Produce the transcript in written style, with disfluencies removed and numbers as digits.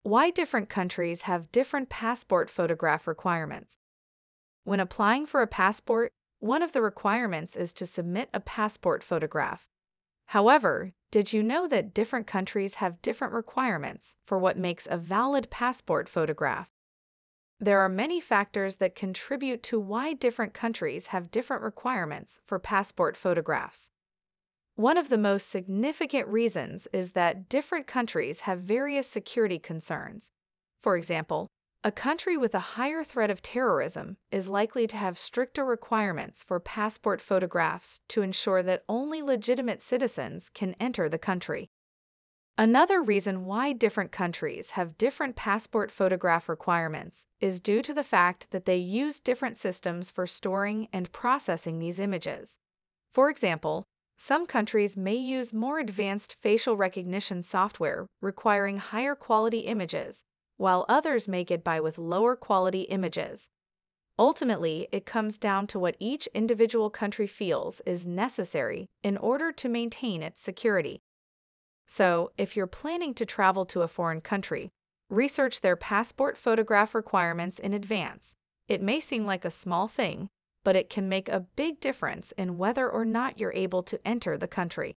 Why different countries have different passport photograph requirements. When applying for a passport, one of the requirements is to submit a passport photograph. However, did you know that different countries have different requirements for what makes a valid passport photograph? There are many factors that contribute to why different countries have different requirements for passport photographs. One of the most significant reasons is that different countries have various security concerns. For example, a country with a higher threat of terrorism is likely to have stricter requirements for passport photographs to ensure that only legitimate citizens can enter the country. Another reason why different countries have different passport photograph requirements is due to the fact that they use different systems for storing and processing these images. For example, some countries may use more advanced facial recognition software requiring higher quality images, while others may get by with lower quality images. Ultimately, it comes down to what each individual country feels is necessary in order to maintain its security. So, if you're planning to travel to a foreign country, research their passport photograph requirements in advance. It may seem like a small thing, but it can make a big difference in whether or not you're able to enter the country.